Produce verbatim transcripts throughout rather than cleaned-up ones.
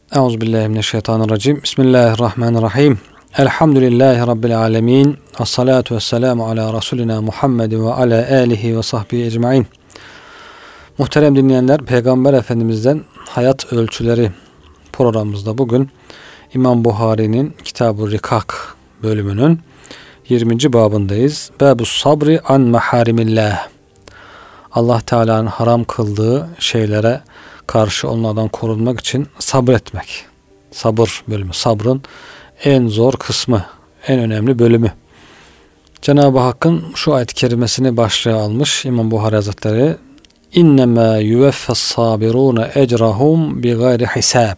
Euzubillahimineşşeytanirracim. Bismillahirrahmanirrahim. Elhamdülillahi Rabbil alemin. Esselatu vesselamu ala Resulina Muhammedin ve ala alihi ve sahbihi ecmain. Muhterem dinleyenler, Peygamber Efendimiz'den hayat ölçüleri programımızda bugün İmam Buhari'nin Kitab-ı Rikak bölümünün yirminci babındayız. Babus sabri an maharimillah. Allah Teala'nın haram kıldığı şeylere karşı onlardan korunmak için sabretmek. Sabır bölümü. Sabrın en zor kısmı, en önemli bölümü. Cenab-ı Hakk'ın şu ayet-i kerimesini başlığa almış İmam Buhari Hazretleri. İnnemâ yüveffes sabirûne ecrahum bi gayri hisab.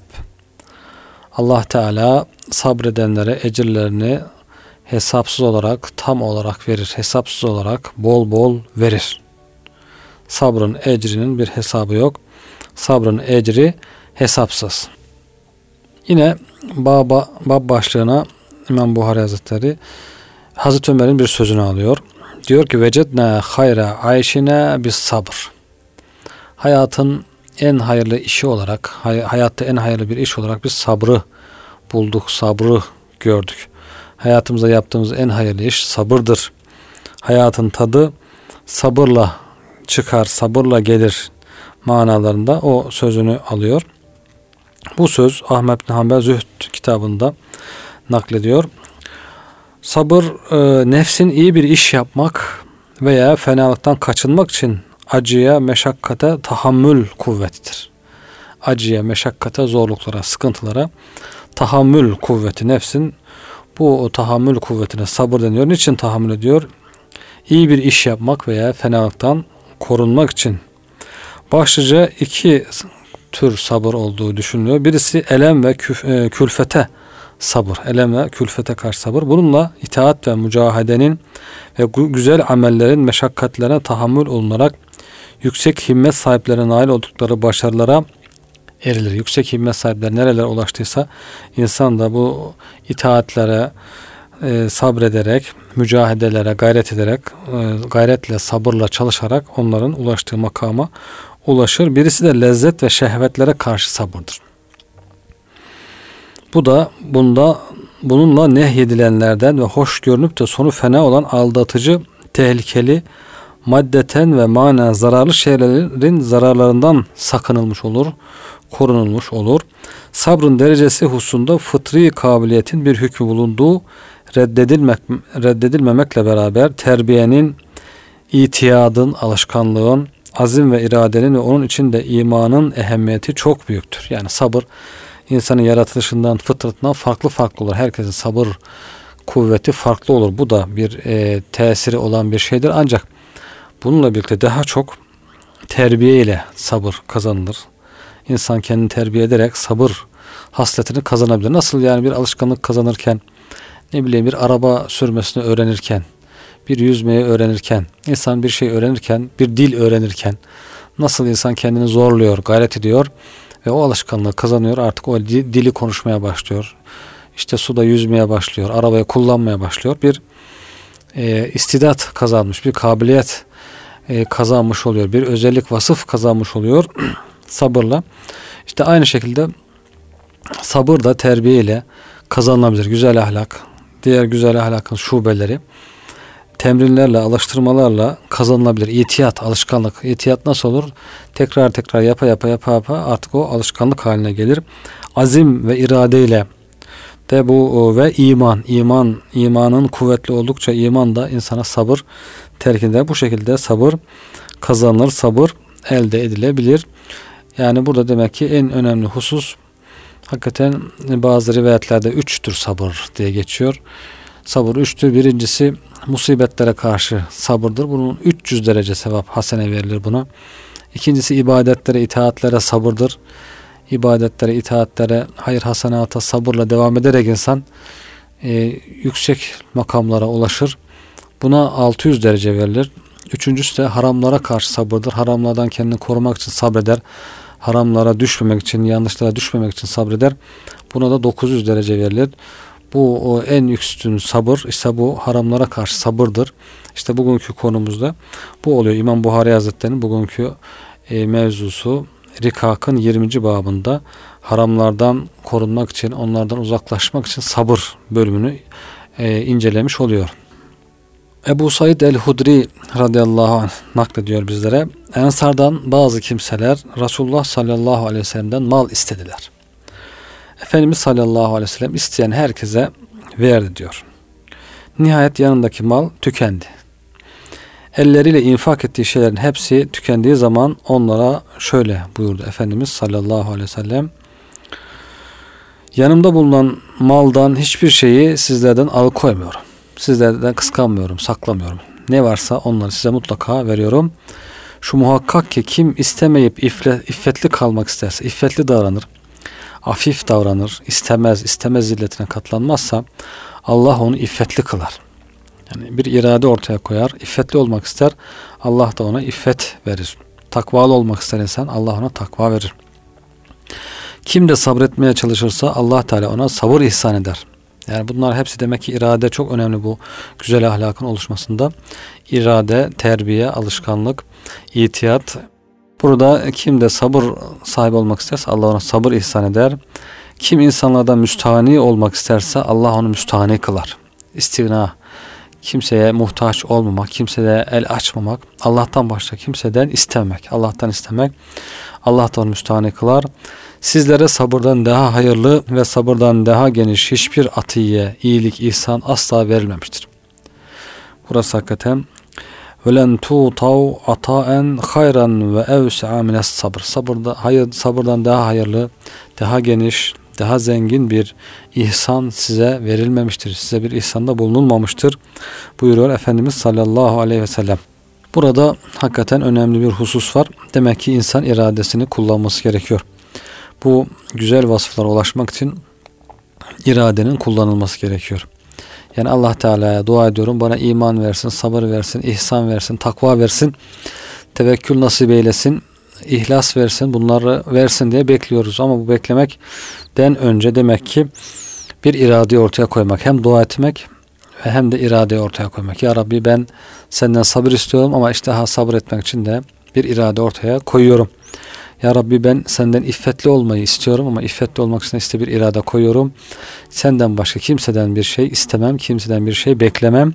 Allah Teala sabredenlere ecirlerini hesapsız olarak, tam olarak verir. Hesapsız olarak bol bol verir. Sabrın ecrinin bir hesabı yok. Sabrın ecri hesapsız. Yine baba, bab başlığına İmam Buhari Hazretleri Hazreti Ömer'in bir sözünü alıyor. Diyor ki vecedna hayra ayşina bis sabr. Hayatın en hayırlı işi olarak, hay- hayatta en hayırlı bir iş olarak biz sabrı bulduk, sabrı gördük. Hayatımızda yaptığımız en hayırlı iş sabırdır. Hayatın tadı sabırla çıkar, sabırla gelir manalarında o sözünü alıyor. Bu söz Ahmed bin Hanbel Zühd kitabında naklediyor. Sabır e, nefsin iyi bir iş yapmak veya fenalıktan kaçınmak için acıya, meşakkate tahammül kuvvetidir. Acıya, meşakkate, zorluklara, sıkıntılara tahammül kuvveti nefsin. Bu o tahammül kuvvetine sabır deniyor. Niçin tahammül ediyor? İyi bir iş yapmak veya fenalıktan korunmak için. Başlıca iki tür sabır olduğu düşünülüyor. Birisi elem ve küf, e, külfete sabır. Elem ve külfete karşı sabır. Bununla itaat ve mücahedenin ve güzel amellerin meşakkatlerine tahammül olunarak yüksek himmet sahiplerine nail oldukları başarılara erilir. Yüksek himmet sahipleri nerelere ulaştıysa insan da bu itaatlere e, sabrederek, mücahedelere gayret ederek, e, gayretle, sabırla çalışarak onların ulaştığı makama ulaşır. Birisi de lezzet ve şehvetlere karşı sabırdır. Bu da bunda bununla nehyedilenlerden ve hoş görünüp de sonu fena olan aldatıcı, tehlikeli, maddeten ve manen zararlı şeylerin zararlarından sakınılmış olur, korunulmuş olur. Sabrın derecesi hususunda fıtri kabiliyetin bir hükmü bulunduğu reddedilmek, reddedilmemekle beraber terbiyenin, itiyadın, alışkanlığın, azim ve iradenin ve onun içinde imanın ehemmiyeti çok büyüktür. Yani sabır insanın yaratılışından, fıtratından farklı farklı olur. Herkesin sabır kuvveti farklı olur. Bu da bir e, tesiri olan bir şeydir. Ancak bununla birlikte daha çok terbiye ile sabır kazanılır. İnsan kendini terbiye ederek sabır hasletini kazanabilir. Nasıl yani bir alışkanlık kazanırken, ne bileyim bir araba sürmesini öğrenirken, bir yüzmeyi öğrenirken, insan bir şey öğrenirken, bir dil öğrenirken nasıl insan kendini zorluyor, gayret ediyor ve o alışkanlığı kazanıyor. Artık o dili konuşmaya başlıyor. İşte suda yüzmeye başlıyor, arabayı kullanmaya başlıyor. Bir e, istidat kazanmış, bir kabiliyet e, kazanmış oluyor. Bir özellik, vasıf kazanmış oluyor sabırla. İşte aynı şekilde sabır da terbiye ile kazanılabilir. Güzel ahlak, diğer güzel ahlakın şubeleri temrinlerle, alıştırmalarla kazanılabilir. İtiyat, alışkanlık. İtiyat nasıl olur? Tekrar tekrar yapa yapa yapa yapa artık o alışkanlık haline gelir. Azim ve iradeyle de bu ve iman, iman, imanın kuvvetli oldukça iman da insana sabır terkinde. Bu şekilde sabır kazanılır, sabır elde edilebilir. Yani burada demek ki en önemli husus hakikaten bazı rivayetlerde üçtür sabır diye geçiyor. Sabır üçtür. Birincisi musibetlere karşı sabırdır. Bunun üç yüz derece sevap hasene verilir buna. İkincisi ibadetlere, itaatlere sabırdır. İbadetlere, itaatlere, hayır hasenata sabırla devam ederek insan e, yüksek makamlara ulaşır. Buna altı yüz derece verilir. Üçüncüsü de haramlara karşı sabırdır. Haramlardan kendini korumak için sabreder. Haramlara düşmemek için, yanlışlara düşmemek için sabreder. Buna da dokuz yüz derece verilir. Bu o en üstün sabır, işte bu haramlara karşı sabırdır. İşte bugünkü konumuzda bu oluyor. İmam Buhari Hazretleri'nin bugünkü e, mevzusu Rikak'ın yirminci babında haramlardan korunmak için, onlardan uzaklaşmak için sabır bölümünü e, incelemiş oluyor. Ebu Said el-Hudri radıyallahu anh naklediyor bizlere. Ensardan bazı kimseler Resulullah sallallahu aleyhi ve sellem'den mal istediler. Efendimiz sallallahu aleyhi ve sellem isteyen herkese verdi diyor. Nihayet yanındaki mal tükendi. Elleriyle infak ettiği şeylerin hepsi tükendiği zaman onlara şöyle buyurdu Efendimiz sallallahu aleyhi ve sellem: yanımda bulunan maldan hiçbir şeyi sizlerden alıkoymuyorum. Sizlerden kıskanmıyorum, saklamıyorum. Ne varsa onları size mutlaka veriyorum. Şu muhakkak ki kim istemeyip ifle, iffetli kalmak isterse, iffetli davranır, afif davranır, istemez, istemez zilletine katlanmazsa Allah onu iffetli kılar. Yani bir irade ortaya koyar, iffetli olmak ister, Allah da ona iffet verir. Takvalı olmak ister insan, Allah ona takva verir. Kim de sabretmeye çalışırsa Allah Teala ona sabır ihsan eder. Yani bunlar hepsi demek ki irade çok önemli bu güzel ahlakın oluşmasında. İrade, terbiye, alışkanlık, itiyat. Burada kim de sabır sahibi olmak isterse Allah ona sabır ihsan eder. Kim insanlardan müstahni olmak isterse Allah onu müstahni kılar. İstigna, kimseye muhtaç olmamak, kimseye el açmamak, Allah'tan başka kimseden istemek, Allah'tan istemek, Allah da onu müstahni kılar. Sizlere sabırdan daha hayırlı ve sabırdan daha geniş hiçbir atiye, iyilik, ihsan asla verilmemiştir. Burası hakikaten وَلَنْ تُوْتَوْ عَطَاءً خَيْرًا وَاَوْسَعَ مِنَ الصَّبْرِ Sabırda, hayır, sabırdan daha hayırlı, daha geniş, daha zengin bir ihsan size verilmemiştir. Size bir ihsanda bulunulmamıştır buyuruyor Efendimiz sallallahu aleyhi ve sellem. Burada hakikaten önemli bir husus var. Demek ki insan iradesini kullanması gerekiyor. Bu güzel vasıflara ulaşmak için iradenin kullanılması gerekiyor. Yani Allah Teala'ya dua ediyorum, bana iman versin, sabır versin, ihsan versin, takva versin, tevekkül nasip eylesin, ihlas versin, bunları versin diye bekliyoruz. Ama bu beklemekten önce demek ki bir iradeyi ortaya koymak, hem dua etmek ve hem de iradeyi ortaya koymak. Ya Rabbi, ben senden sabır istiyorum ama işte ha sabır etmek için de bir irade ortaya koyuyorum. Ya Rabbi, ben senden iffetli olmayı istiyorum ama iffetli olmak için işte bir irade koyuyorum. Senden başka kimseden bir şey istemem, kimseden bir şey beklemem.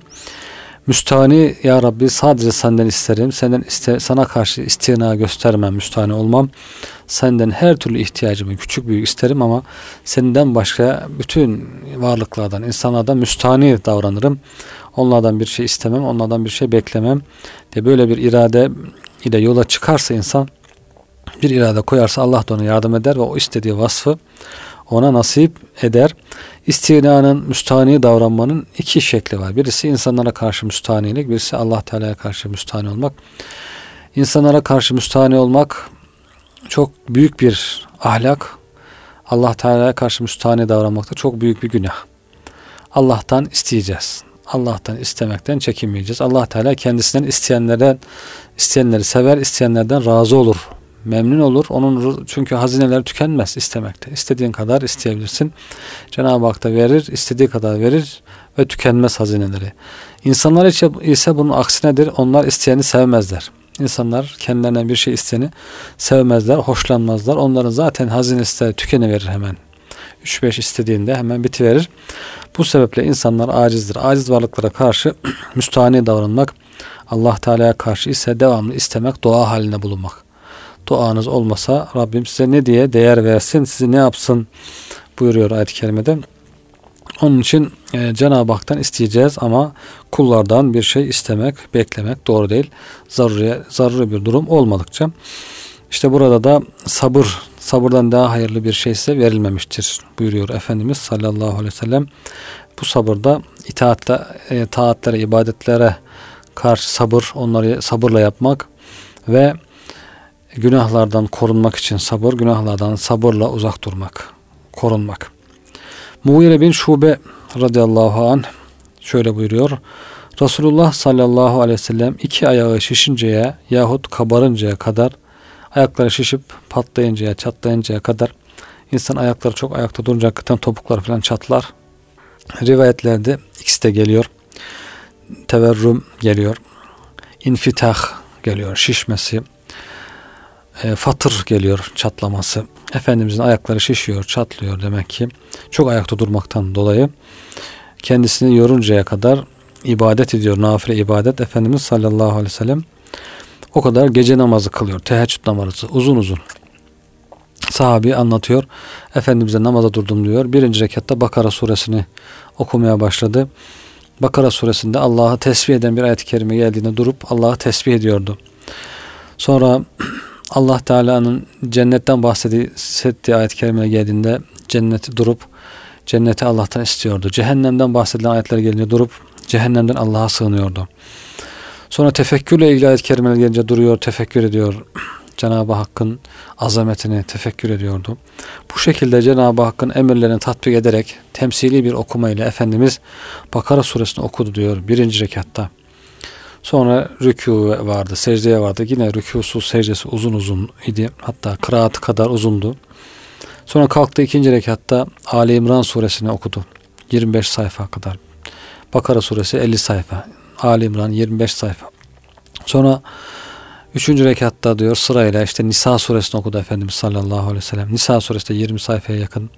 Müstahni ya Rabbi, sadece senden isterim. Senden iste, sana karşı istina göstermem, müstahni olmam. Senden her türlü ihtiyacımı küçük büyük isterim ama senden başka bütün varlıklardan, insanlardan müstahni davranırım. Onlardan bir şey istemem, onlardan bir şey beklemem diye böyle bir irade ile yola çıkarsa insan, bir irade koyarsa Allah da ona yardım eder ve o istediği vasfı ona nasip eder. İstinanın, müstahni davranmanın iki şekli var. Birisi insanlara karşı müstahnilik, birisi Allah Teala'ya karşı müstahni olmak. İnsanlara karşı müstahni olmak çok büyük bir ahlak. Allah Teala'ya karşı müstahni davranmak da çok büyük bir günah. Allah'tan isteyeceğiz. Allah'tan istemekten çekinmeyeceğiz. Allah Teala kendisinden isteyenlerden isteyenleri sever, isteyenlerden razı olur. Memnun olur. Onun çünkü hazineler tükenmez istemekte. İstediğin kadar isteyebilirsin. Cenab-ı Hak da verir, istediği kadar verir ve tükenmez hazineleri. İnsanlar ise bunun aksinedir. Onlar isteyeni sevmezler. İnsanlar kendilerinden bir şey isteyeni sevmezler, hoşlanmazlar. Onların zaten hazinesi de tükeniverir hemen. üç beş istediğinde hemen bitiverir. Bu sebeple insanlar acizdir. Aciz varlıklara karşı müstahni davranmak, Allah Teala'ya karşı ise devamlı istemek, dua haline bulunmak. Duanız olmasa Rabbim size ne diye değer versin, sizi ne yapsın buyuruyor ayet-i kerimede. Onun için e, Cenab-ı Hak'tan isteyeceğiz ama kullardan bir şey istemek, beklemek doğru değil. Zaruri, zaruri bir durum olmadıkça. İşte burada da sabır, sabırdan daha hayırlı bir şey size verilmemiştir buyuruyor Efendimiz sallallahu aleyhi ve sellem. Bu sabırda itaatle, e, taatlere, ibadetlere karşı sabır, onları sabırla yapmak ve günahlardan korunmak için sabır, günahlardan sabırla uzak durmak, korunmak. Mughire bin Şube radıyallahu anh şöyle buyuruyor. Resulullah sallallahu aleyhi ve sellem iki ayağı şişinceye yahut kabarıncaya kadar, ayakları şişip patlayıncaya, çatlayıncaya kadar, insan ayakları çok ayakta durunca hakikaten topuklar falan çatlar. Rivayetlerde ikisi de geliyor. Teverrüm geliyor. İnfitah geliyor, şişmesi. e, fatır geliyor, çatlaması. Efendimizin ayakları şişiyor, çatlıyor demek ki. Çok ayakta durmaktan dolayı kendisini yoruncaya kadar ibadet ediyor. Nafile ibadet. Efendimiz sallallahu aleyhi ve sellem o kadar gece namazı kılıyor. Teheccüd namazı uzun uzun. Sahabi anlatıyor. Efendimiz'e namaza durdum diyor. Birinci rekatta Bakara suresini okumaya başladı. Bakara suresinde Allah'ı tesbih eden bir ayet-i kerime geldiğinde durup Allah'ı tesbih ediyordu. Sonra Allah Teala'nın cennetten bahsettiği ayet-i kerime geldiğinde cenneti durup cenneti Allah'tan istiyordu. Cehennemden bahsedilen ayetler gelince durup cehennemden Allah'a sığınıyordu. Sonra tefekkürle ilgili ayet-i kerimeler gelince duruyor, tefekkür ediyor. Cenab-ı Hakk'ın azametini tefekkür ediyordu. Bu şekilde Cenab-ı Hakk'ın emirlerini tatbik ederek temsili bir okumayla Efendimiz Bakara suresini okudu diyor birinci rekatta. Sonra rükû vardı, secdeye vardı. Yine rükûsu, secdesi uzun uzun idi. Hatta kıraatı kadar uzundu. Sonra kalktı ikinci rekatta Ali İmran suresini okudu. yirmi beş sayfa kadar. Bakara suresi elli sayfa. Ali İmran yirmi beş sayfa. Sonra üçüncü rekatta diyor sırayla işte Nisa suresini okudu Efendimiz sallallahu aleyhi ve sellem. Nisa suresi de yirmi sayfaya yakın.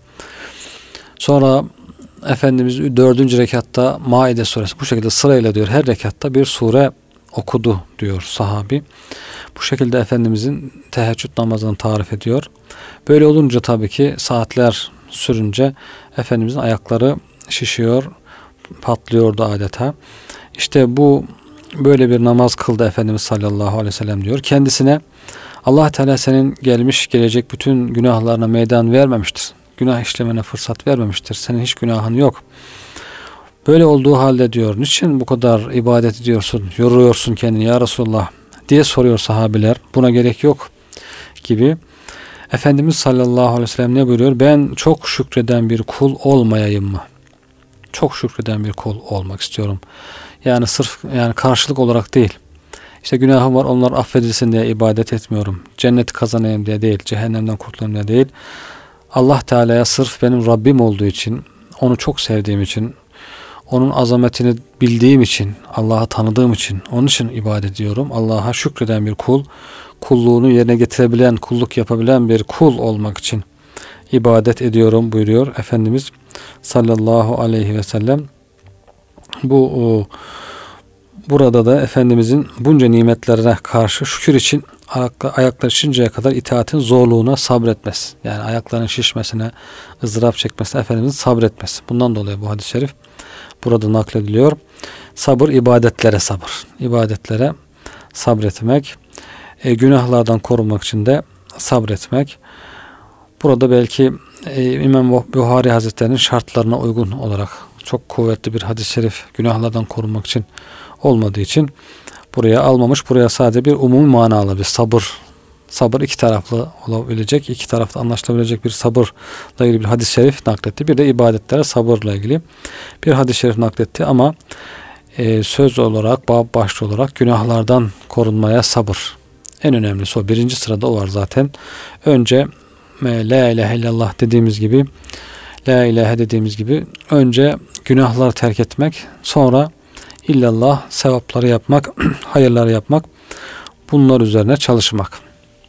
Sonra Efendimiz dördüncü rekatta Maide suresi. Bu şekilde sırayla diyor her rekatta bir sure okudu diyor sahabi. Bu şekilde Efendimizin teheccüd namazını tarif ediyor. Böyle olunca tabii ki saatler sürünce Efendimizin ayakları şişiyor, patlıyordu adeta. İşte bu böyle bir namaz kıldı Efendimiz sallallahu aleyhi ve sellem diyor. Kendisine Allah Teala senin gelmiş gelecek bütün günahlarına meydan vermemiştir. Günah işlemene fırsat vermemiştir. Senin hiç günahın yok. Böyle olduğu halde diyor, niçin bu kadar ibadet ediyorsun, yoruyorsun kendini ya Resulullah diye soruyor sahabiler. Buna gerek yok gibi. Efendimiz sallallahu aleyhi ve sellem ne buyuruyor? Ben çok şükreden bir kul olmayayım mı? Çok şükreden bir kul olmak istiyorum. Yani sırf yani karşılık olarak değil. İşte günahım var, onlar affedilsin diye ibadet etmiyorum. Cenneti kazanayım diye değil, cehennemden kurtulayım diye değil. Allah Teala'ya sırf benim Rabbim olduğu için, onu çok sevdiğim için, onun azametini bildiğim için, Allah'ı tanıdığım için, onun için ibadet ediyorum. Allah'a şükreden bir kul, kulluğunu yerine getirebilen, kulluk yapabilen bir kul olmak için ibadet ediyorum buyuruyor Efendimiz sallallahu aleyhi ve sellem. Bu o, burada da Efendimizin bunca nimetlerine karşı şükür için ayakları şişinceye kadar itaatin zorluğuna sabretmesi. Yani ayaklarının şişmesine, ızdırap çekmesine Efendimizin sabretmesi. Bundan dolayı bu hadis-i şerif burada naklediliyor. Sabır, ibadetlere sabır. İbadetlere sabretmek. E, günahlardan korunmak için de sabretmek. Burada belki e, İmam Buhari Hazretleri'nin şartlarına uygun olarak çok kuvvetli bir hadis-i şerif günahlardan korunmak için olmadığı için buraya almamış. Buraya sadece bir umumi manalı bir sabır. Sabır iki taraflı olabilecek, iki tarafta anlaşılabilecek bir sabırla ilgili bir hadis-i şerif nakletti. Bir de ibadetlere sabırla ilgili bir hadis-i şerif nakletti ama e, söz olarak, bab başlı olarak günahlardan korunmaya sabır. En önemlisi o. Birinci sırada o var zaten. Önce La ilahe illallah dediğimiz gibi La ilahe dediğimiz gibi önce günahları terk etmek, sonra illallah, sevapları yapmak, hayırları yapmak, bunlar üzerine çalışmak.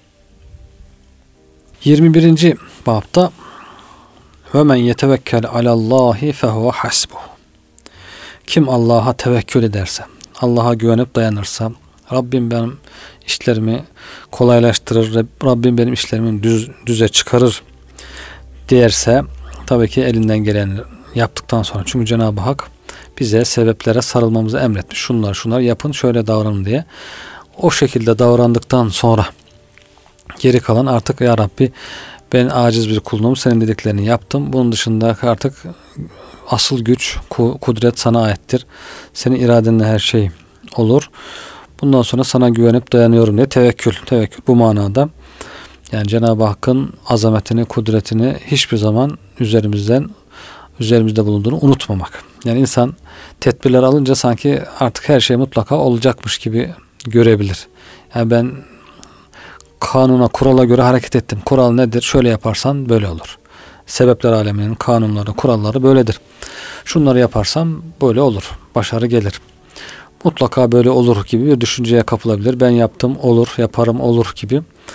yirmi birinci babta ve men yetevekkel alallahi fehuve hasbuh. Kim Allah'a tevekkül ederse, Allah'a güvenip dayanırsa, Rabbim benim işlerimi kolaylaştırır, Rabbim benim işlerimi düz, düze çıkarır derse, tabii ki elinden geleni yaptıktan sonra, çünkü Cenab-ı Hak bize sebeplere sarılmamızı emretmiş. Şunlar şunlar yapın, şöyle davranın diye. O şekilde davrandıktan sonra geri kalan artık ya Rabbi ben aciz bir kulunum, senin dediklerini yaptım. Bunun dışında artık asıl güç, kudret sana aittir. Senin iradenle her şey olur. Bundan sonra sana güvenip dayanıyorum diye tevekkül. Tevekkül bu manada. Yani Cenab-ı Hakk'ın azametini, kudretini hiçbir zaman üzerimizden, üzerimizde bulunduğunu unutmamak. Yani insan tedbirler alınca sanki artık her şey mutlaka olacakmış gibi görebilir. Yani ben kanuna, kurala göre hareket ettim. Kural nedir? Şöyle yaparsan böyle olur. Sebepler aleminin kanunları, kuralları böyledir. Şunları yaparsam böyle olur. Başarı gelir. Mutlaka böyle olur gibi bir düşünceye kapılabilir. Ben yaptım olur, yaparım olur gibi.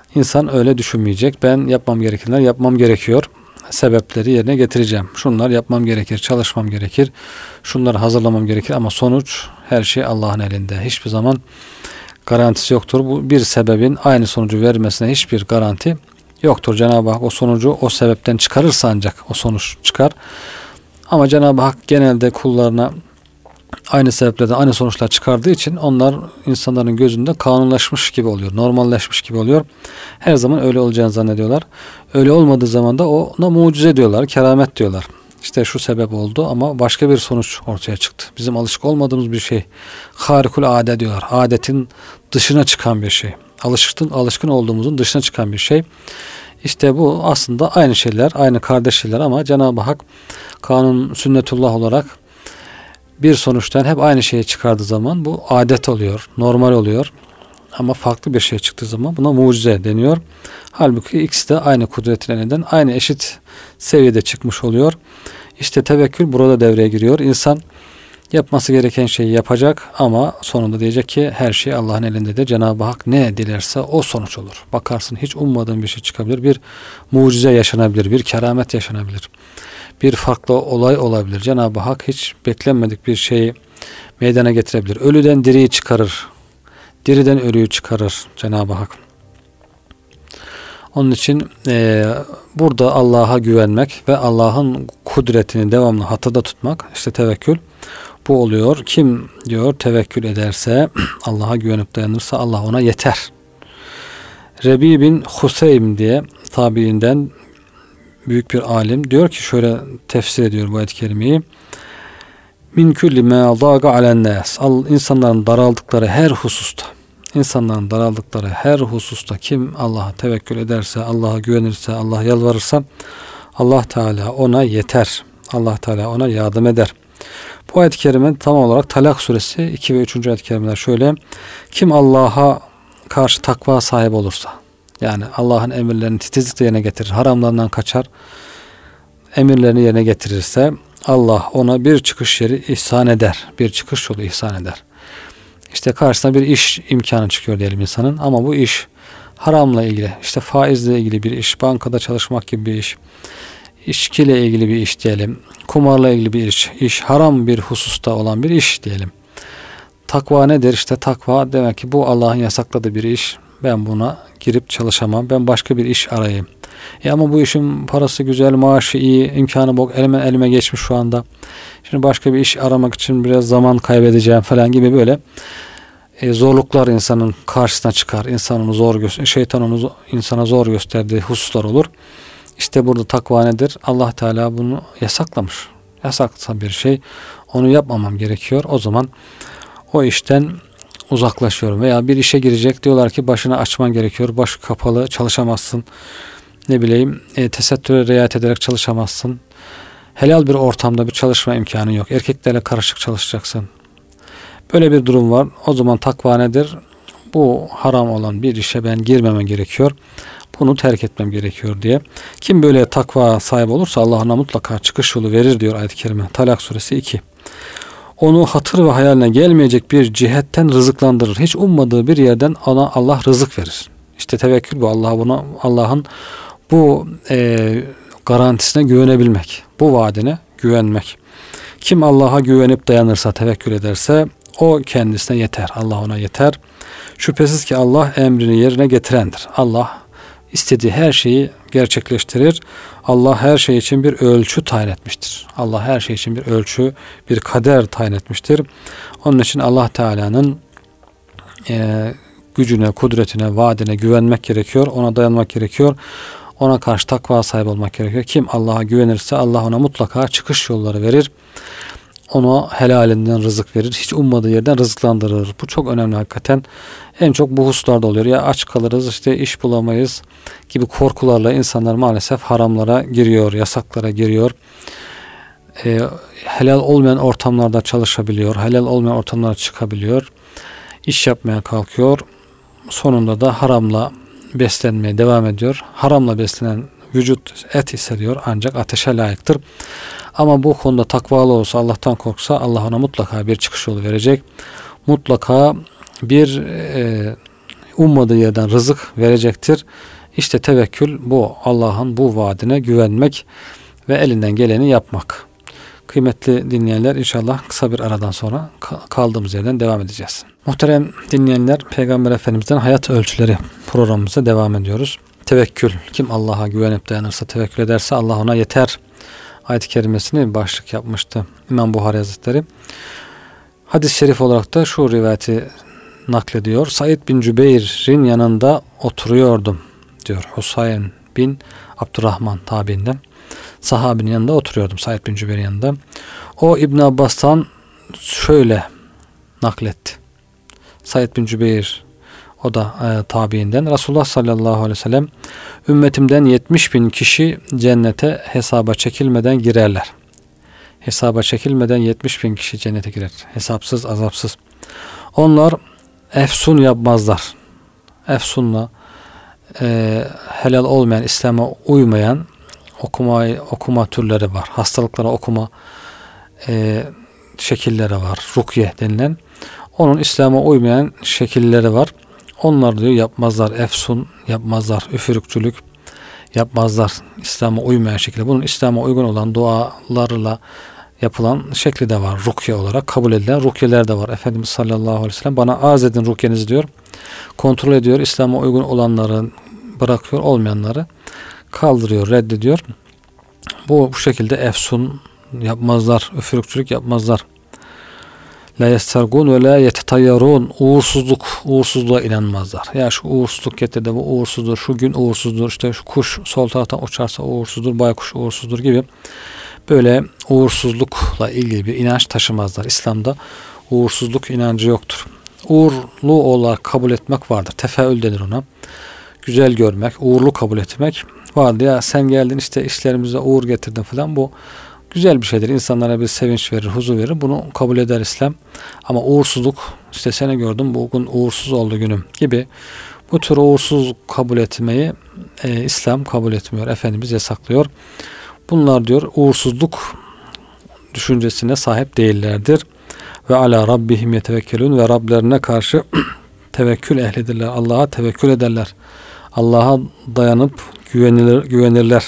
İnsan öyle düşünmeyecek. Ben yapmam gerekenler yapmam gerekiyor. Sebepleri yerine getireceğim. Şunlar yapmam gerekir, çalışmam gerekir. Şunları hazırlamam gerekir ama sonuç her şey Allah'ın elinde. Hiçbir zaman garantisi yoktur. Bu bir sebebin aynı sonucu vermesine hiçbir garanti yoktur. Cenab-ı Hak o sonucu o sebepten çıkarırsa ancak o sonuç çıkar. Ama Cenab-ı Hak genelde kullarına aynı sebeplerden aynı sonuçlar çıkardığı için onlar insanların gözünde kanunlaşmış gibi oluyor. Normalleşmiş gibi oluyor. Her zaman öyle olacağını zannediyorlar. Öyle olmadığı zaman da ona mucize diyorlar, keramet diyorlar. İşte şu sebep oldu ama başka bir sonuç ortaya çıktı. Bizim alışık olmadığımız bir şey. Harikul ade diyorlar. Adetin dışına çıkan bir şey. Alışkın, alışkın olduğumuzun dışına çıkan bir şey. İşte bu aslında aynı şeyler, aynı kardeş şeyler ama Cenab-ı Hak kanun sünnetullah olarak bir sonuçtan hep aynı şeyi çıkardığı zaman bu adet oluyor, normal oluyor. Ama farklı bir şey çıktığı zaman buna mucize deniyor. Halbuki ikisi de aynı kudretin elinden, aynı eşit seviyede çıkmış oluyor. İşte tevekkül burada devreye giriyor. İnsan yapması gereken şeyi yapacak ama sonunda diyecek ki her şey Allah'ın elindedir. Cenab-ı Hak ne dilerse o sonuç olur. Bakarsın hiç ummadığın bir şey çıkabilir. Bir mucize yaşanabilir, bir keramet yaşanabilir. Bir farklı olay olabilir. Cenab-ı Hak hiç beklenmedik bir şeyi meydana getirebilir. Ölüden diriyi çıkarır. Diriden ölüyü çıkarır Cenab-ı Hak. Onun için e, burada Allah'a güvenmek ve Allah'ın kudretini devamlı hatırda tutmak işte tevekkül bu oluyor. Kim diyor tevekkül ederse Allah'a güvenip dayanırsa Allah ona yeter. Rebi bin Huseym diye tabiinden büyük bir alim diyor ki şöyle tefsir ediyor bu ayet-i kerimeyi. Min kulli ma daga alen nas. İnsanların daraldıkları her hususta, insanların daraldıkları her hususta kim Allah'a tevekkül ederse, Allah'a güvenirse, Allah'a yalvarırsa Allah Teala ona yeter. Allah Teala ona yardım eder. Bu ayet-i kerime tam olarak Talak suresi iki ve üçüncü ayet-i kerimeler şöyle. Kim Allah'a karşı takva sahibi olursa, yani Allah'ın emirlerini titizlikle yerine getirir, haramlarından kaçar, emirlerini yerine getirirse Allah ona bir çıkış yeri ihsan eder. Bir çıkış yolu ihsan eder. İşte karşısına bir iş imkanı çıkıyor diyelim insanın ama bu iş haramla ilgili, işte faizle ilgili bir iş, bankada çalışmak gibi bir iş, içkiyle ilgili bir iş diyelim, kumarla ilgili bir iş, iş haram bir hususta olan bir iş diyelim. Takva nedir? İşte takva demek ki bu Allah'ın yasakladığı bir iş. Ben buna girip çalışamam. Ben başka bir iş arayayım. E ama bu işin parası güzel, maaşı iyi, imkanı bol, elime, elime geçmiş şu anda. Şimdi başka bir iş aramak için biraz zaman kaybedeceğim falan gibi böyle e, zorluklar insanın karşısına çıkar. İnsanın zor gö- şeytan onu insana zor gösterdiği hususlar olur. İşte burada takva nedir? Allah Teala bunu yasaklamış. Yasaksa bir şey, onu yapmamam gerekiyor. O zaman o işten uzaklaşıyorum. Veya bir işe girecek, diyorlar ki başını açman gerekiyor. Başı kapalı, çalışamazsın. Ne bileyim, e, tesettüre riayet ederek çalışamazsın. Helal bir ortamda bir çalışma imkanı yok. Erkeklerle karışık çalışacaksın. Böyle bir durum var. O zaman takva nedir? Bu haram olan bir işe ben girmeme gerekiyor. Bunu terk etmem gerekiyor diye. Kim böyle takva sahibi olursa Allah ona mutlaka çıkış yolu verir diyor ayet-i kerime. Talak suresi iki. Onu hatır ve hayaline gelmeyecek bir cihetten rızıklandırır. Hiç ummadığı bir yerden ona Allah rızık verir. İşte tevekkül bu. Allah buna Allah'ın bu e, garantisine güvenebilmek. Bu vaadine güvenmek. Kim Allah'a güvenip dayanırsa, tevekkül ederse o kendisine yeter. Allah ona yeter. Şüphesiz ki Allah emrini yerine getirendir. Allah istediği her şeyi gerçekleştirir. Allah her şey için bir ölçü tayin etmiştir. Allah her şey için bir ölçü, bir kader tayin etmiştir. Onun için Allah Teala'nın e, gücüne, kudretine, vaadine güvenmek gerekiyor. Ona dayanmak gerekiyor. Ona karşı takva sahibi olmak gerekiyor. Kim Allah'a güvenirse Allah ona mutlaka çıkış yolları verir. Ona helalinden rızık verir. Hiç ummadığı yerden rızıklandırır. Bu çok önemli hakikaten. En çok bu hususlarda oluyor. Ya aç kalırız, işte iş bulamayız gibi korkularla insanlar maalesef haramlara giriyor, yasaklara giriyor. E, helal olmayan ortamlarda çalışabiliyor. Helal olmayan ortamlara çıkabiliyor. İş yapmaya kalkıyor. Sonunda da haramla beslenmeye devam ediyor. Haramla beslenen vücut et hissediyor ancak ateşe layıktır. Ama bu konuda takvalı olsa, Allah'tan korksa Allah ona mutlaka bir çıkış yolu verecek. Mutlaka bir e, ummadığı yerden rızık verecektir. İşte tevekkül bu. Allah'ın bu vaadine güvenmek ve elinden geleni yapmak. Kıymetli dinleyenler, inşallah kısa bir aradan sonra kaldığımız yerden devam edeceğiz. Muhterem dinleyenler, Peygamber Efendimiz'den hayat ölçüleri programımıza devam ediyoruz. Tevekkül. Kim Allah'a güvenip dayanırsa, tevekkül ederse Allah ona yeter. Ayet-i kerimesini başlık yapmıştı İmam Buhari Hazretleri. Hadis-i şerif olarak da şu rivayeti naklediyor. Said bin Cübeyr'in yanında oturuyordum diyor. Husayn bin Abdurrahman tabiinden. Sahabinin yanında oturuyordum, Said bin Cübeyr'in yanında. O İbn Abbas'tan şöyle nakletti. Said bin Cübeyr, o da e, tabiinden. Resulullah sallallahu aleyhi ve sellem, ümmetimden yetmiş bin kişi cennete hesaba çekilmeden girerler. Hesaba çekilmeden yetmiş bin kişi cennete girer. Hesapsız, azapsız. Onlar efsun yapmazlar. Efsunla e, helal olmayan, İslam'a uymayan okuma okuma türleri var. Hastalıklara okuma e, şekilleri var. Rukye denilen. Onun İslam'a uymayan şekilleri var. Onlar diyor yapmazlar. Efsun yapmazlar. Üfürükçülük yapmazlar. İslam'a uymayan şekilde. Bunun İslam'a uygun olan dualarla yapılan şekli de var. Rukye olarak kabul edilen rukyeler de var. Efendimiz sallallahu aleyhi ve sellem bana arz edin rukyenizi diyor. Kontrol ediyor. İslam'a uygun olanları bırakıyor. Olmayanları kaldırıyor, reddediyor. Bu bu şekilde efsun yapmazlar. Üfürükçülük yapmazlar. La yestargun ve la yetetayyarun. Uğursuzluk, uğursuzluğa inanmazlar. Ya şu uğursuzluk getirdi, bu uğursuzdur, şu gün uğursuzdur, işte şu kuş sol taraftan uçarsa uğursuzdur, baykuş uğursuzdur gibi böyle uğursuzlukla ilgili bir inanç taşımazlar. İslam'da uğursuzluk inancı yoktur. Uğurlu olarak kabul etmek vardır. Tefeül denir ona. Güzel görmek, uğurlu kabul etmek vardır. Ya sen geldin işte işlerimize uğur getirdin falan, bu güzel bir şeydir. İnsanlara bir sevinç verir, huzur verir. Bunu kabul eder İslam. Ama uğursuzluk, işte seni gördüm bugün uğursuz oldu günüm gibi bu tür uğursuz kabul etmeyi e, İslam kabul etmiyor. Efendimiz yasaklıyor. Bunlar diyor uğursuzluk düşüncesine sahip değillerdir. Ve ala rabbihim yetevekkelun, ve Rablerine karşı tevekkül ehlidirler. Allah'a tevekkül ederler. Allah'a dayanıp güvenilir, güvenirler.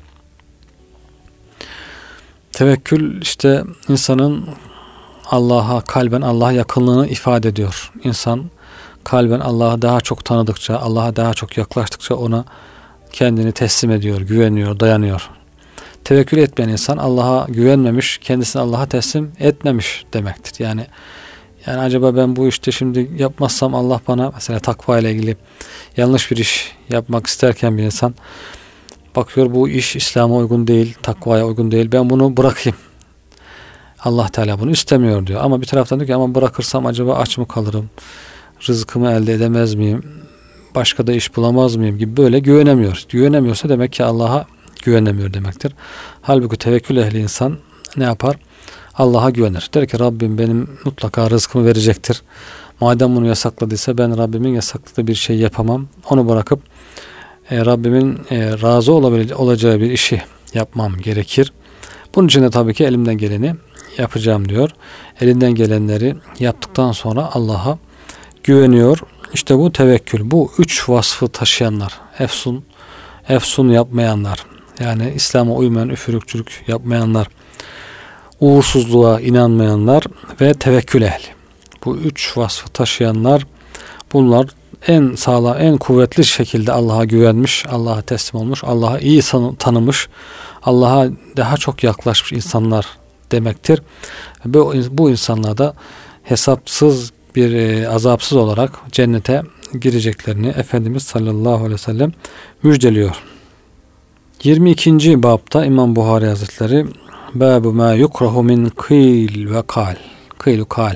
Tevekkül işte insanın Allah'a, kalben Allah'a yakınlığını ifade ediyor. İnsan kalben Allah'ı daha çok tanıdıkça, Allah'a daha çok yaklaştıkça ona kendini teslim ediyor, güveniyor, dayanıyor. Tevekkül etmeyen insan Allah'a güvenmemiş, kendisini Allah'a teslim etmemiş demektir. Yani yani acaba ben bu işte şimdi yapmazsam Allah bana, mesela takva ile ilgili yanlış bir iş yapmak isterken bir insan bakıyor bu iş İslam'a uygun değil, takvaya uygun değil, ben bunu bırakayım. Allah Teala bunu istemiyor diyor. Ama bir taraftan diyor ki ama bırakırsam acaba aç mı kalırım? Rızkımı elde edemez miyim? Başka da iş bulamaz mıyım gibi böyle güvenemiyor. Güvenemiyorsa demek ki Allah'a güvenemiyor demektir. Halbuki tevekkül ehli insan ne yapar? Allah'a güvenir. Der ki Rabbim benim mutlaka rızkımı verecektir. Madem bunu yasakladıysa ben Rabbimin yasakladığı bir şey yapamam. Onu bırakıp e, Rabbimin e, razı olabile- olacağı bir işi yapmam gerekir. Bunun için de tabii ki elimden geleni yapacağım diyor. Elinden gelenleri yaptıktan sonra Allah'a güveniyor. İşte bu tevekkül. Bu üç vasfı taşıyanlar. Efsun, efsun yapmayanlar. Yani İslam'a uymayan, üfürükçülük yapmayanlar, uğursuzluğa inanmayanlar ve tevekkül ehli. Bu üç vasfı taşıyanlar, bunlar en sağlam, en kuvvetli şekilde Allah'a güvenmiş, Allah'a teslim olmuş, Allah'a iyi tanımış, Allah'a daha çok yaklaşmış insanlar demektir. Bu, bu insanlar da hesapsız bir e, azapsız olarak cennete gireceklerini Efendimiz sallallahu aleyhi ve sellem müjdeliyor. yirmi ikinci babta İmam Buhari Hazretleri Bâbu mâ yukrahu min kîl ve kâl. Kîl kâl.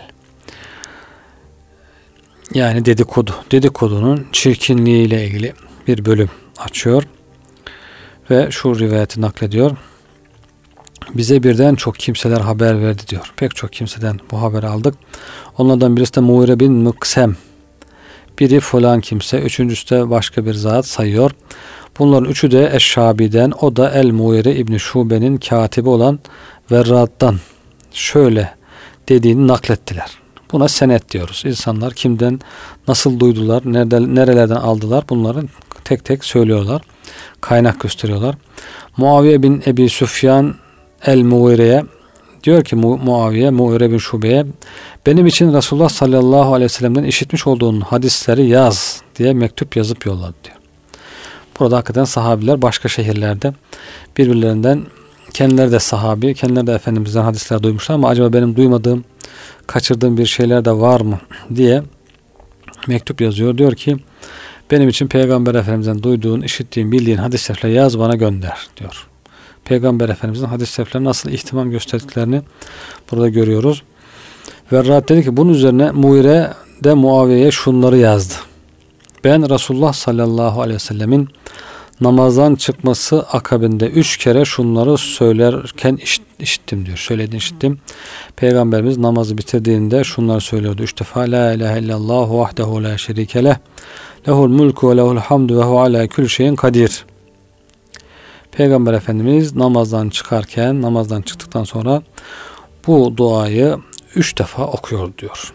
Yani dedikodu. Dedikodunun çirkinliğiyle ilgili bir bölüm açıyor. Ve şu rivayeti naklediyor. Bize birden çok kimseler haber verdi diyor. Pek çok kimseden bu haberi aldık. Onlardan birisi de Muire bin Mıksem. Biri falan kimse. Üçüncüsü de başka bir zat sayıyor. Bunların üçü de Eşşabi'den, o da El-Muire İbni Şube'nin katibi olan Verrad'dan şöyle dediğini naklettiler. Buna senet diyoruz. İnsanlar kimden nasıl duydular, nerede, nerelerden aldılar bunları tek tek söylüyorlar. Kaynak gösteriyorlar. Muaviye bin Ebi Süfyan el-Muğire'ye diyor ki Mu Muaviye, Muğire bin Şube'ye, benim için Resulullah sallallahu aleyhi ve sellem'den işitmiş olduğun hadisleri yaz diye mektup yazıp yolladı diyor. Burada hakikaten sahabiler başka şehirlerde birbirlerinden, kendileri de sahabi, kendileri de Efendimiz'den hadisler duymuşlar ama acaba benim duymadığım, kaçırdığım bir şeyler de var mı diye mektup yazıyor. Diyor ki benim için Peygamber Efendimiz'den duyduğun, işittiğin, bildiğin hadislerle yaz, bana gönder diyor. Peygamber Efendimiz'in hadis seflerine nasıl ihtimam gösterdiklerini burada görüyoruz. Verrat dedi ki bunun üzerine Muire de Muaviye'ye şunları yazdı. Ben Resulullah sallallahu aleyhi ve sellemin namazdan çıkması akabinde üç kere şunları söylerken işittim diyor. Söylediğini işittim. Peygamberimiz namazı bitirdiğinde şunları söylüyordu. Üç defa la ilahe illallah vahdehu la şerike leh lehul mulku ve lehul hamdu ve hu ala kulli şeyin kadir. Peygamber Efendimiz namazdan çıkarken, namazdan çıktıktan sonra bu duayı üç defa okuyor diyor.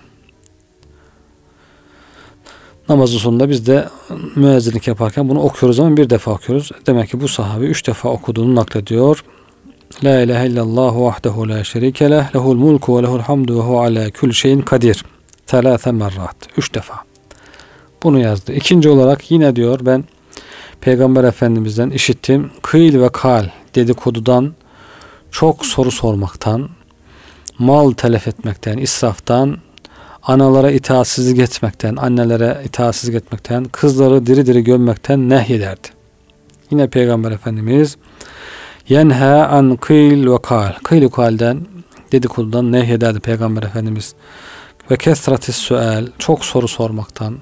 Namazın sonunda biz de müezzinlik yaparken bunu okuyoruz ama bir defa okuyoruz. Demek ki bu sahabe üç defa okuduğunu naklediyor. La ilahe illallah vahdehu la şerike leh lehul mulku ve lehul hamdu ve hu ala kulli şeyin kadir. Telâfe merrat. Üç defa. Bunu yazdı. İkinci olarak yine diyor ben Peygamber Efendimiz'den işittim. Kıyl ve kal, dedikodudan, çok soru sormaktan, mal telef etmekten, israftan, analara itaatsizlik etmekten, annelere itaatsizlik etmekten, kızları diri diri gömmekten nehyederdi. Yine Peygamber Efendimiz yenha an kıyl ve kal, kıyl ve kalden, dedikodudan nehyederdi Peygamber Efendimiz. Ve kesratis sual, çok soru sormaktan,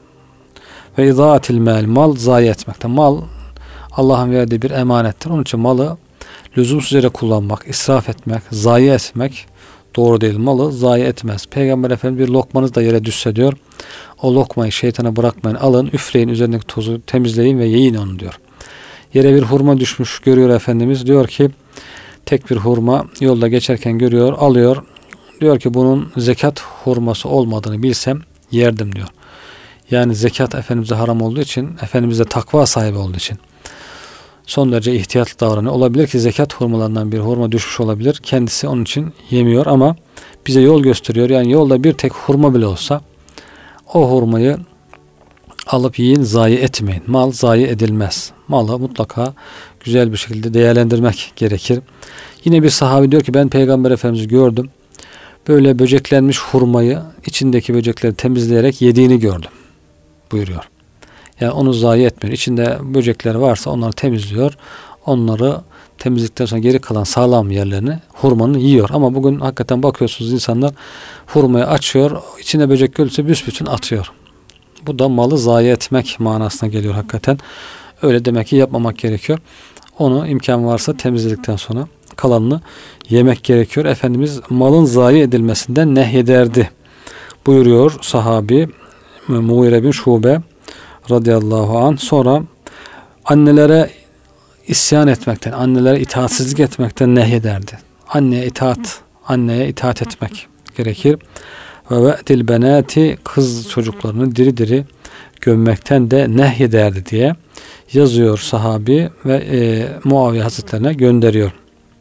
ve idaatil mal, mal zayi etmekten. Mal Allah'ın verdiği bir emanettir. Onun için malı lüzumsuz yere kullanmak, israf etmek, zayi etmek doğru değil. Malı zayi etmez. Peygamber Efendimiz bir lokmanız da yere düşse diyor. O lokmayı şeytana bırakmayın. Alın, üfleyin, üzerindeki tozu temizleyin ve yiyin onu diyor. Yere bir hurma düşmüş görüyor Efendimiz. Diyor ki tek bir hurma yolda geçerken görüyor, alıyor. Diyor ki bunun zekat hurması olmadığını bilsem yerdim diyor. Yani zekat Efendimiz'e haram olduğu için, Efendimiz'e takva sahibi olduğu için son derece ihtiyatlı davranıyor. Olabilir ki zekat hurmalarından bir hurma düşmüş olabilir. Kendisi onun için yemiyor ama bize yol gösteriyor. Yani yolda bir tek hurma bile olsa o hurmayı alıp yiyin, zayi etmeyin. Mal zayi edilmez. Malı mutlaka güzel bir şekilde değerlendirmek gerekir. Yine bir sahabe diyor ki ben Peygamber Efendimiz'i gördüm. Böyle böceklenmiş hurmayı içindeki böcekleri temizleyerek yediğini gördüm buyuruyor. Yani onu zayi etmiyor. İçinde böcekler varsa onları temizliyor. Onları temizledikten sonra geri kalan sağlam yerlerini hurmanın yiyor. Ama bugün hakikaten bakıyorsunuz insanlar hurmayı açıyor. İçinde böcek görürse büsbütün atıyor. Bu da malı zayi etmek manasına geliyor hakikaten. Öyle demek ki yapmamak gerekiyor. Onu imkan varsa temizledikten sonra kalanını yemek gerekiyor. Efendimiz malın zayi edilmesinden nehyederdi buyuruyor sahabi Muğire bin Şube radıyallahu anh. Sonra annelere isyan etmekten, annelere itaatsizlik etmekten nehyederdi. Anneye itaat, anneye itaat etmek gerekir. Ve ve'til benati, kız çocuklarını diri diri gömmekten de nehyederdi diye yazıyor sahabi ve e, Muaviye Hazretlerine gönderiyor.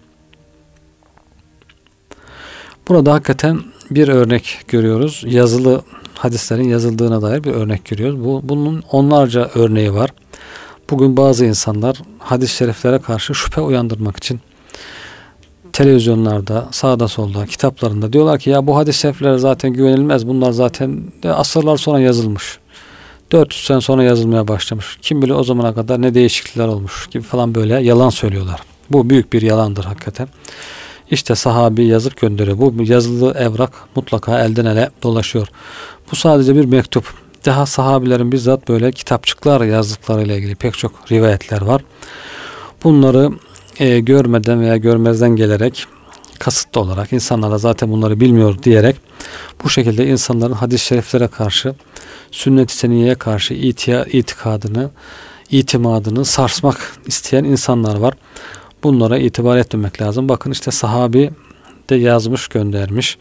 Burada hakikaten bir örnek görüyoruz. Yazılı hadislerin yazıldığına dair bir örnek görüyoruz. Bu, bunun onlarca örneği var. Bugün bazı insanlar hadis-i şeriflere karşı şüphe uyandırmak için televizyonlarda, sağda solda, kitaplarında diyorlar ki ya bu hadis-i şerifler zaten güvenilmez. Bunlar zaten asırlar sonra yazılmış. dört yüz sene sonra yazılmaya başlamış. Kim bilir o zamana kadar ne değişiklikler olmuş gibi falan böyle yalan söylüyorlar. Bu büyük bir yalandır hakikaten. İşte sahabi yazıp gönderiyor. Bu yazılı evrak mutlaka elden ele dolaşıyor. Bu sadece bir mektup. Daha sahabilerin bizzat böyle kitapçıklar yazdıklarıyla ilgili pek çok rivayetler var. Bunları e, görmeden veya görmezden gelerek kasıtlı olarak insanlara zaten bunları bilmiyor diyerek bu şekilde insanların hadis-i şeriflere karşı, sünnet-i seniyeye karşı itiya, itikadını, itimadını sarsmak isteyen insanlar var. Bunlara itibar etmemek lazım. Bakın işte sahabi de yazmış, göndermiş.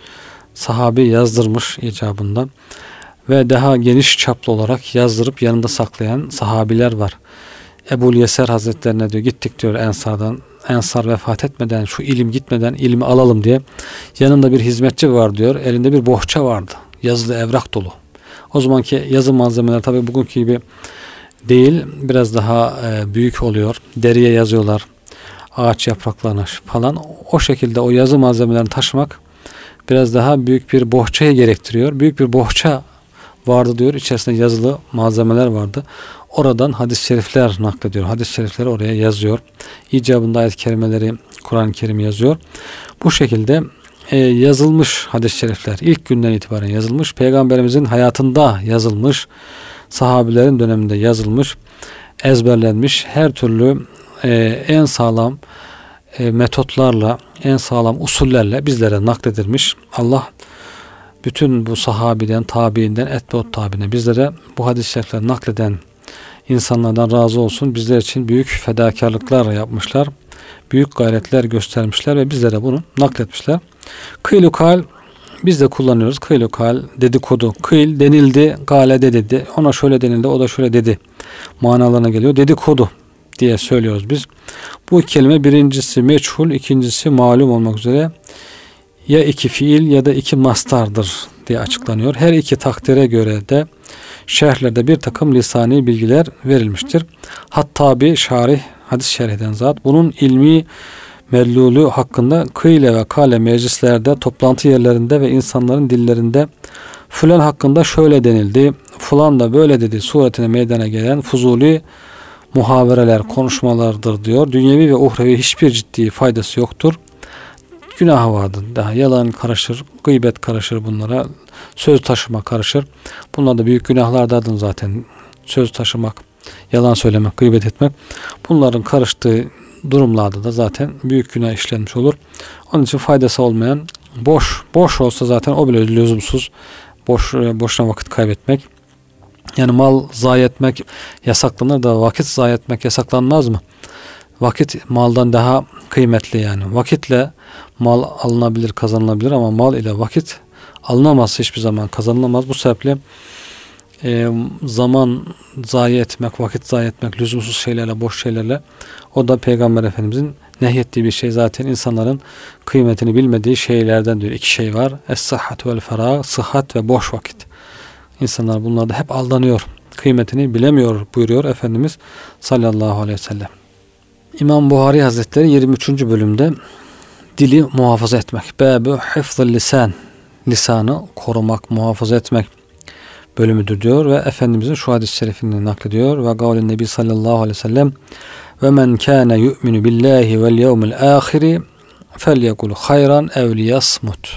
sahabi yazdırmış icabında ve daha geniş çaplı olarak yazdırıp yanında saklayan sahabiler var. Ebu'l Yeser Hazretlerine diyor gittik diyor Ensar'dan. Ensar vefat etmeden, şu ilim gitmeden ilmi alalım diye yanında bir hizmetçi var diyor. Elinde bir bohça vardı. Yazılı evrak dolu. O zamanki yazı malzemeleri tabii bugünkü gibi değil. Biraz daha e, büyük oluyor. Deriye yazıyorlar. Ağaç yapraklarına falan. O şekilde o yazı malzemelerini taşımak biraz daha büyük bir bohçaya gerektiriyor. Büyük bir bohça vardı diyor. İçerisinde yazılı malzemeler vardı. Oradan hadis-i şerifler naklediyor. Hadis-i şerifleri oraya yazıyor. İcabında ayet-i kerimeleri Kur'an-ı Kerim yazıyor. Bu şekilde e, yazılmış hadis-i şerifler ilk günden itibaren yazılmış. Peygamberimizin hayatında yazılmış. Sahabilerin döneminde yazılmış. Ezberlenmiş. Her türlü e, en sağlam e, metotlarla, en sağlam usullerle bizlere nakledilmiş. Allah bütün bu sahabiden, tabiinden, etbeut tabiine bizlere bu hadis-i şerifleri nakleden insanlardan razı olsun. Bizler için büyük fedakarlıklar yapmışlar. Büyük gayretler göstermişler ve bizlere bunu nakletmişler. Kıylukal biz de kullanıyoruz. Kıylukal dedikodu. Kıyl denildi, gale de dedi. Ona şöyle denildi, o da şöyle dedi. Manalarına geliyor. Dedikodu diye söylüyoruz biz. Bu kelime birincisi meçhul, ikincisi malum olmak üzere ya iki fiil ya da iki mastardır diye açıklanıyor. Her iki takdire göre de şerhlerde bir takım lisani bilgiler verilmiştir. Hattabi şarih, hadis şerh eden zat bunun ilmi mellulü hakkında kıyle ve kale meclislerde, toplantı yerlerinde ve insanların dillerinde filan hakkında şöyle denildi, filan da böyle dedi suretine meydana gelen fuzuli muhavereler, konuşmalardır diyor. Dünyevi ve uhrevi hiçbir ciddi faydası yoktur. Günah vardır. Daha yalan karışır, gıybet karışır bunlara, söz taşıma karışır. Bunlar da büyük günahlardadır zaten. Söz taşımak, yalan söylemek, gıybet etmek. Bunların karıştığı durumlarda da zaten büyük günah işlenmiş olur. Onun için faydası olmayan, boş, boş olsa zaten o bile lüzumsuz. Boş, boşuna vakit kaybetmek. Yani mal zayi etmek yasaklanır da vakit zayi etmek yasaklanmaz mı? Vakit maldan daha kıymetli yani. Vakitle mal alınabilir, kazanılabilir ama mal ile vakit alınamaz, hiçbir zaman kazanılamaz. Bu sebeple e, zaman zayi etmek, vakit zayi etmek, lüzumsuz şeylerle, boş şeylerle, o da Peygamber Efendimizin nehyettiği bir şey. Zaten insanların kıymetini bilmediği şeylerden diyor. İki şey var. Es-sıhhat vel ferah, sıhhat ve boş vakit. İnsanlar bunlarda hep aldanıyor. Kıymetini bilemiyor buyuruyor Efendimiz sallallahu aleyhi ve sellem. İmam Buhari Hazretleri yirmi üçüncü bölümde dili muhafaza etmek. Bâbü hifzul lisan. Lisanı korumak, muhafaza etmek bölümüdür diyor ve Efendimizin şu hadis-i şerifini naklediyor. Ve kavlin Nebi sallallahu aleyhi ve sellem ve men kâne yu'minu billahi vel yevmil âhiri felyekul hayran ev liyasmut.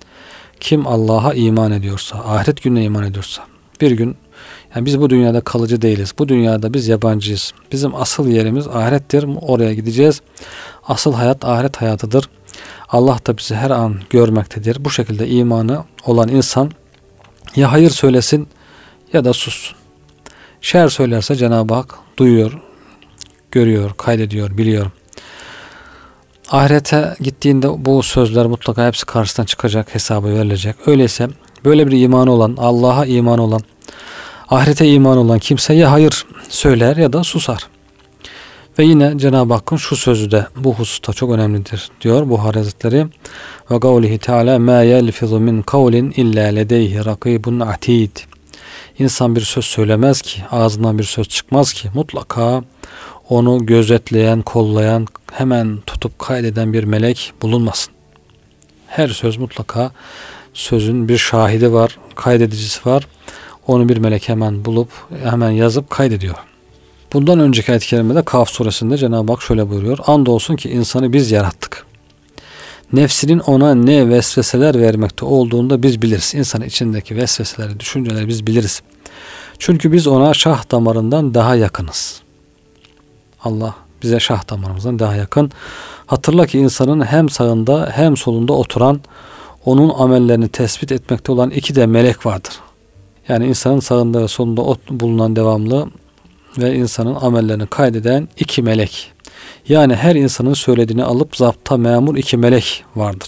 Kim Allah'a iman ediyorsa, ahiret gününe iman ediyorsa, bir gün, yani biz bu dünyada kalıcı değiliz. Bu dünyada biz yabancıyız. Bizim asıl yerimiz ahirettir. Oraya gideceğiz. Asıl hayat ahiret hayatıdır. Allah da bizi her an görmektedir. Bu şekilde imanı olan insan ya hayır söylesin ya da sussun. Şer söylerse Cenab-ı Hak duyuyor, görüyor, kaydediyor, biliyor. Ahirete gittiğinde bu sözler mutlaka hepsi karşısına çıkacak, hesabı verilecek. Öyleyse böyle bir imanı olan, Allah'a iman olan, ahirete iman olan kimse ya hayır söyler ya da susar. Ve yine Cenab-ı Hakk'ın şu sözü de bu hususta çok önemlidir diyor Buhari Hazretleri. Ve kavlihi Teala ma yelfizu min kavlin illa ledeyhi rakibun atid. İnsan bir söz söylemez ki, ağzından bir söz çıkmaz ki mutlaka onu gözetleyen, kollayan, hemen tutup kaydeden bir melek bulunmasın. Her söz mutlaka sözün bir şahidi var, kaydedicisi var. Onu bir melek hemen bulup hemen yazıp kaydediyor. Bundan önceki ayet-i kerimede Kaf suresinde Cenab-ı Hak şöyle buyuruyor. Andolsun ki insanı biz yarattık. Nefsinin ona ne vesveseler vermekte olduğunda biz biliriz. İnsanın içindeki vesveseleri, düşünceleri biz biliriz. Çünkü biz ona şah damarından daha yakınız. Allah bize şah damarımızdan daha yakın. Hatırla ki insanın hem sağında hem solunda oturan, onun amellerini tespit etmekte olan iki de melek vardır. Yani insanın sağında ve solunda bulunan devamlı ve insanın amellerini kaydeden iki melek. Yani her insanın söylediğini alıp zapta memur iki melek vardır.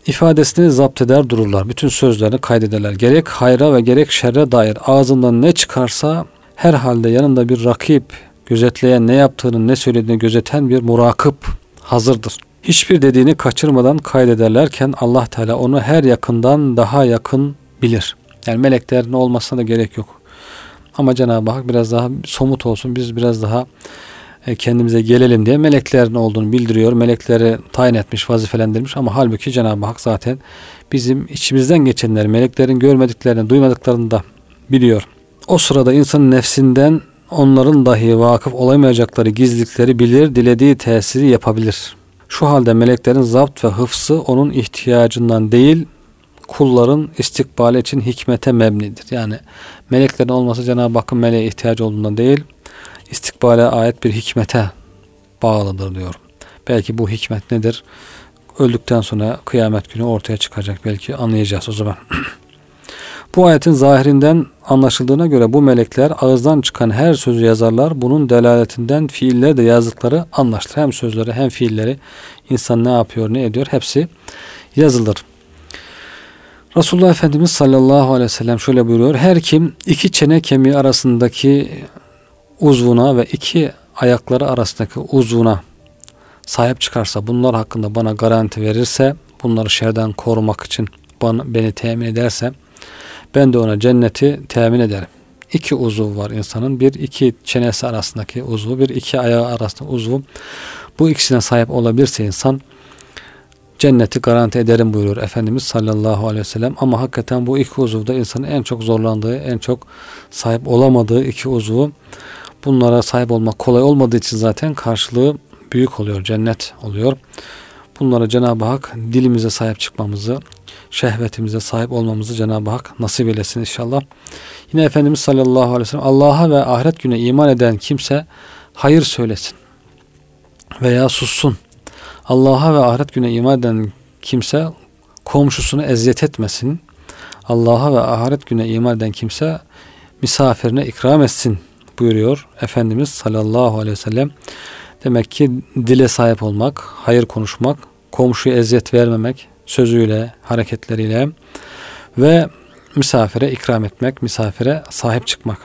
ifadesini zapt eder dururlar. Bütün sözlerini kaydederler. Gerek hayra ve gerek şerre dair ağzından ne çıkarsa herhalde yanında bir rakip, gözetleyen, ne yaptığını ne söylediğini gözeten bir murakip hazırdır. Hiçbir dediğini kaçırmadan kaydederlerken Allah Teala onu her yakından daha yakın bilir. Yani meleklerin olmasına da gerek yok. Ama Cenab-ı Hak biraz daha somut olsun, biz biraz daha kendimize gelelim diye meleklerin olduğunu bildiriyor. Melekleri tayin etmiş, vazifelendirmiş ama halbuki Cenab-ı Hak zaten bizim içimizden geçenleri, meleklerin görmediklerini, duymadıklarını da biliyor. O sırada insanın nefsinden onların dahi vakıf olamayacakları gizlilikleri bilir, dilediği tesiri yapabilir. Şu halde meleklerin zapt ve hıfzı onun ihtiyacından değil, kulların istikbali için hikmete mebnidir. Yani meleklerin olması Cenab-ı Hakk'ın meleğe ihtiyacı olduğundan değil, istikbale ait bir hikmete bağlıdır diyor. Belki bu hikmet nedir? Öldükten sonra kıyamet günü ortaya çıkacak. Belki anlayacağız o zaman. Bu ayetin zahirinden anlaşıldığına göre bu melekler ağızdan çıkan her sözü yazarlar. Bunun delaletinden fiiller de yazdıkları anlaşılır. Hem sözleri hem fiilleri, insan ne yapıyor ne ediyor hepsi yazılır. Resulullah Efendimiz sallallahu aleyhi ve sellem şöyle buyuruyor. Her kim iki çene kemiği arasındaki uzvuna ve iki ayakları arasındaki uzvuna sahip çıkarsa, bunlar hakkında bana garanti verirse, bunları şerden korumak için bana, beni temin ederse, ben de ona cenneti temin ederim. İki uzuv var insanın. Bir iki çenesi arasındaki uzvu, bir iki ayağı arasındaki uzvu. Bu ikisine sahip olabilirse insan cenneti garanti ederim buyuruyor Efendimiz sallallahu aleyhi ve sellem. Ama hakikaten bu iki uzuvda insanın en çok zorlandığı, en çok sahip olamadığı iki uzvu. Bunlara sahip olmak kolay olmadığı için zaten karşılığı büyük oluyor, cennet oluyor. Bunlara Cenab-ı Hak dilimize sahip çıkmamızı, şehvetimize sahip olmamızı Cenab-ı Hak nasip eylesin inşallah. Yine Efendimiz sallallahu aleyhi ve sellem Allah'a ve ahiret gününe iman eden kimse hayır söylesin veya sussun. Allah'a ve ahiret gününe iman eden kimse komşusunu eziyet etmesin. Allah'a ve ahiret gününe iman eden kimse misafirine ikram etsin buyuruyor Efendimiz sallallahu aleyhi ve sellem. Demek ki dile sahip olmak, hayır konuşmak, komşuya eziyet vermemek, sözüyle, hareketleriyle ve misafire ikram etmek, misafire sahip çıkmak.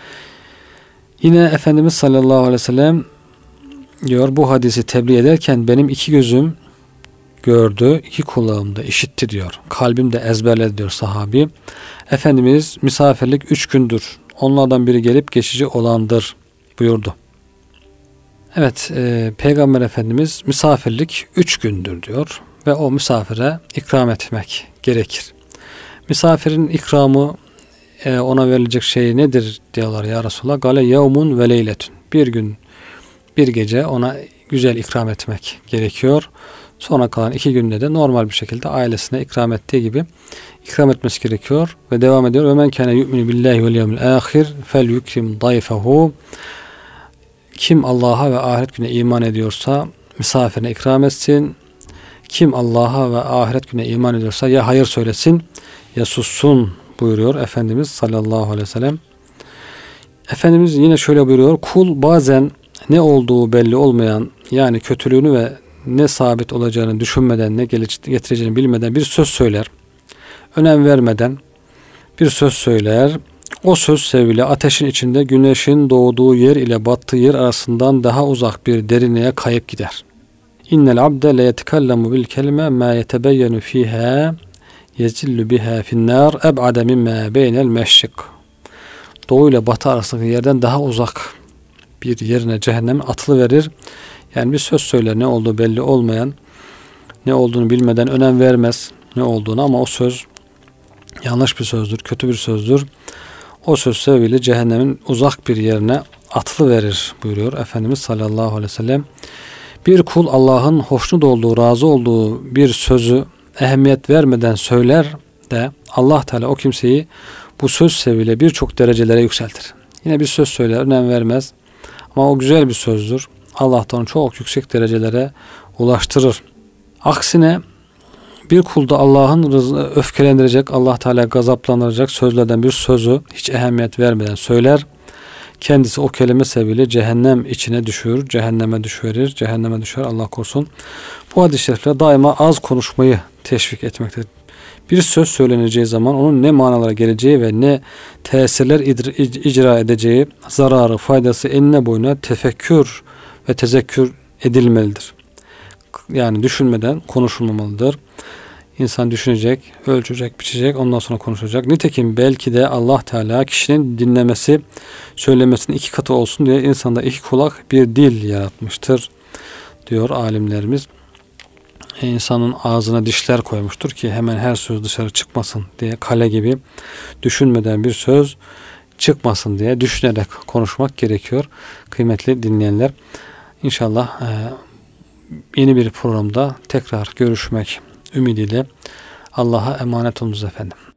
Yine Efendimiz sallallahu aleyhi ve sellem diyor, bu hadisi tebliğ ederken benim iki gözüm gördü, iki kulağım da işitti diyor. Kalbim de ezberledi diyor sahabi. Efendimiz misafirlik üç gündür. Onlardan biri gelip geçici olandır buyurdu. Evet, e, Peygamber Efendimiz misafirlik üç gündür diyor ve o misafire ikram etmek gerekir. Misafirin ikramı, e, ona verilecek şey nedir diyorlar ya Resulallah. Gale yevmun ve leyletun. Bir gün, bir gece ona güzel ikram etmek gerekiyor. Sonra kalan iki günde de normal bir şekilde ailesine ikram ettiği gibi ikram etmesi gerekiyor. Ve devam ediyor. Ve men kâne yu'minu billahi vel yevmil âhir fel yukrim dayfehu. Kim Allah'a ve ahiret gününe iman ediyorsa misafirine ikram etsin. Kim Allah'a ve ahiret gününe iman ediyorsa ya hayır söylesin ya sussun buyuruyor Efendimiz sallallahu aleyhi ve sellem. Efendimiz yine şöyle buyuruyor. Kul bazen ne olduğu belli olmayan, yani kötülüğünü ve ne sabit olacağını düşünmeden, ne getireceğini bilmeden bir söz söyler. Önem vermeden bir söz söyler. O söz sebebiyle ateşin içinde güneşin doğduğu yer ile battığı yer arasından daha uzak bir derinliğe kayıp gider. İnnel abde le yetekellemu bil kelime ma yetebeyyenu fiha yezillu biha finnâr eb'ade mimmâ beynel meşrik. Doğu ile batı arasındaki yerden daha uzak bir yerine cehenneme atılıverir. Yani bir söz söyler, ne olduğu belli olmayan, ne olduğunu bilmeden önem vermez ne olduğunu, ama o söz yanlış bir sözdür, kötü bir sözdür. O söz sebebiyle cehennemin uzak bir yerine atılıverir buyuruyor Efendimiz sallallahu aleyhi ve sellem. Bir kul Allah'ın hoşnut olduğu, razı olduğu bir sözü ehemmiyet vermeden söyler de Allah Teala o kimseyi bu söz sebebiyle birçok derecelere yükseltir. Yine bir söz söyler, önem vermez ama o güzel bir sözdür. Allah da onu çok yüksek derecelere ulaştırır. Aksine bir kulda Allah'ın öfkelendirecek, Allah Teala gazaplandıracak sözlerden bir sözü hiç ehemmiyet vermeden söyler. Kendisi o kelime sebebiyle cehennem içine düşür, cehenneme düşverir, cehenneme düşer, Allah korusun. Bu hadis-i şerifler daima az konuşmayı teşvik etmektedir. Bir söz söyleneceği zaman onun ne manalara geleceği ve ne tesirler icra edeceği, zararı, faydası enine boyuna tefekkür ve tezekkür edilmelidir. Yani düşünmeden konuşulmamalıdır. İnsan düşünecek, ölçecek, biçecek, ondan sonra konuşacak. Nitekim belki de Allah Teala kişinin dinlemesi, söylemesinin iki katı olsun diye insanda iki kulak, bir dil yaratmıştır diyor alimlerimiz. İnsanın ağzına dişler koymuştur ki hemen her söz dışarı çıkmasın diye, kale gibi düşünmeden bir söz çıkmasın diye düşünerek konuşmak gerekiyor. Kıymetli dinleyenler, İnşallah e, yeni bir programda tekrar görüşmek ümidiyle Allah'a emanet olunuz efendim.